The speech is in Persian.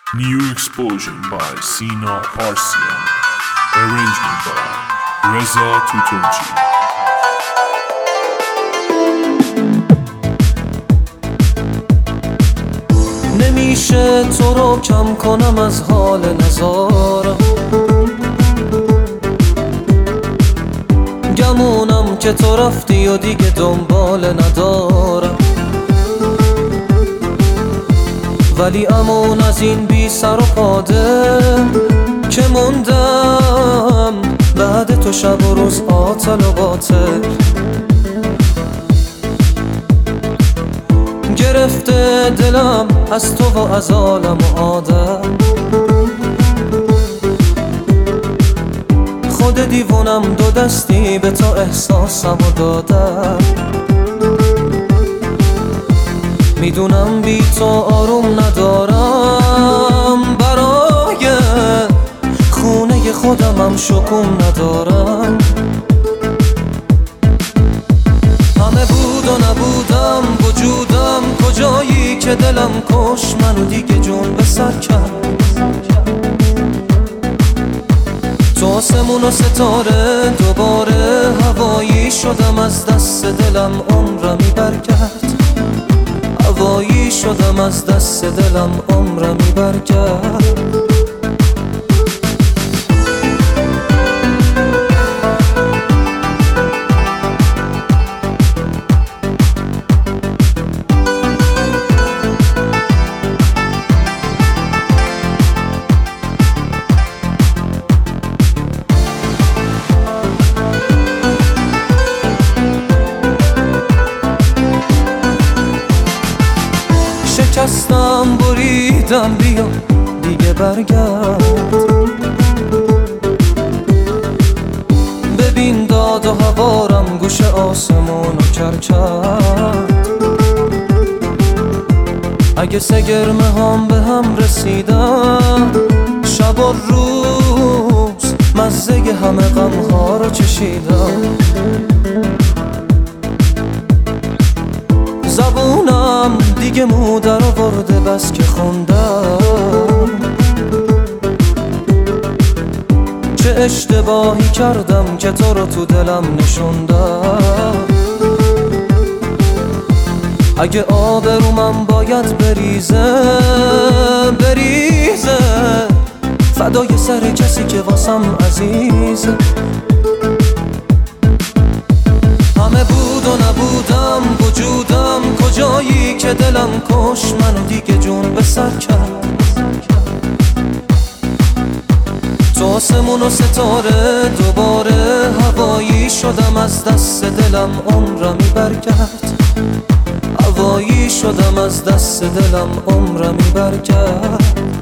New Explosion by Sina Parsian. Arrangement by Reza Tutunci. نمیشه تو رو کم کنم از حال نزارم، گمونم که تو رفتی و دیگه دنبال ندارم، ولی امون از این بی سر و پاده که موندم بعد تو شب و روز عاطل و باطل. گرفته دلم از تو و از عالم و آدم، خود دیوونم دو دستی به تو احساسم و دادم. میدونم بی تو آروم ندارم، برای خونه خودمم شکوم ندارم. همه بود و نبودم، وجودم کجایی که دلم کش منو دیگه جون به سر کرد. تو آسمون و ستاره دوباره هوایی شدم، از دست دلم عمرمی برگرد. هوایی شدم از دست دلم عمرمی برگرد. شکستم بریدم، بیا دیگه برگرد. ببین داد و هوارم گوش آسمونو کر کرد. اگه سگرمه هم به هم رسیدم، شب و روز مزه همه غم ها رو چشیدم. زبونم دیگه مودر آورده بس که خوندم. چه اشتباهی کردم که تو رو تو دلم نشوندم. اگه آبرومم باید بریزه فدای سر کسی که واسم عزیزه. همه بود و نبودم، وجودم کجایی که دلم کش منو دیگه جون به سر کرد. تو آسمون و ستاره دوباره هوایی شدم، از دست دلم عمرمی برگرد. هوایی شدم از دست دلم عمرمی برگرد.